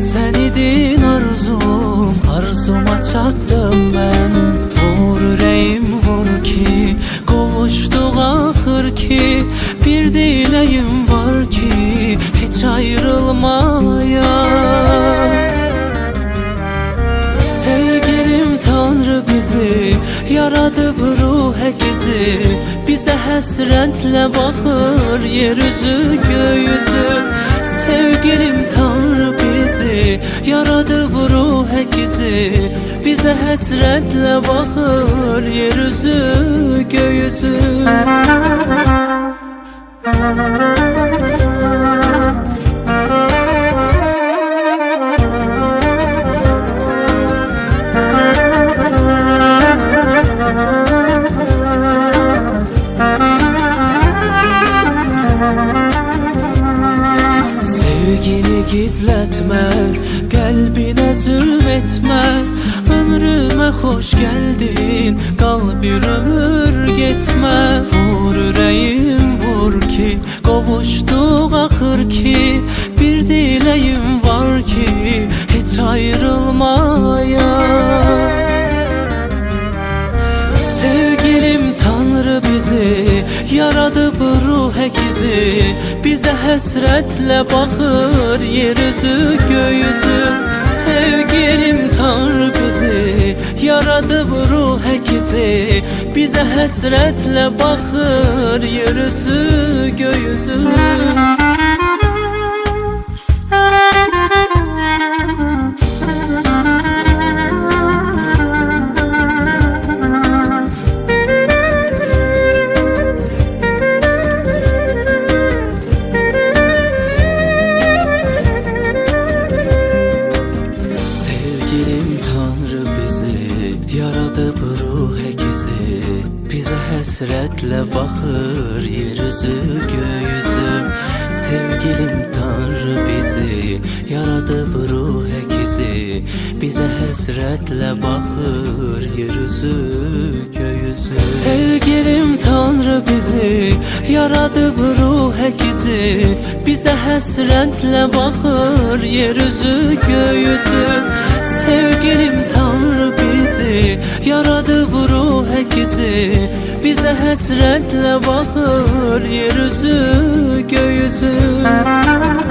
Sen idin arzum, arzuma çatdım ben. Vur yüreğim vur ki kavuştuk ahır ki. Bir dileğim var ki hiç ayrılmaya. Sevgilim Tanrı bizi yaradı bu ruh ekizi. Bize hasretle bakır yeryüzü göğüzü. Sevgilim Tanrı bizi yaradı bu ruh ekizi. Bize hasretle bakır yeryüzü göğüzü. Sevgini gizletme, kalbine zulmetme. Ömrüme hoş geldin, kal bir ömür gitme. Vur yüreğim vur ki kavuştuk ahır ki. Bir dileğim var ki hiç ayrılmaya. Sevgilim Tanrı bizi yaradı bu ruh ekizi. Bize hasretle bakır yeryüzü göğüzü. Sevgilim Tanrı bizi yaradı bu ruh ekizi. Bize hasretle bakır yeryüzü göğüzü. Yaradı bu ruh ekizi. Bize hasretle bakır yeryüzü göğüzü. Sevgilim Tanrı bizi yaradı bu ruh ekizi. Bize hasretle bakır yeryüzü göğüzü. Sevgilim Tanrı bizi yaradı bu ruh ekizi. Bize hasretle bakır yeryüzü göğüzü. Sevgilim Tanrı bizi yaradı bu ruh ekizi. Bize hasretle bakır yeryüzü göğüzü.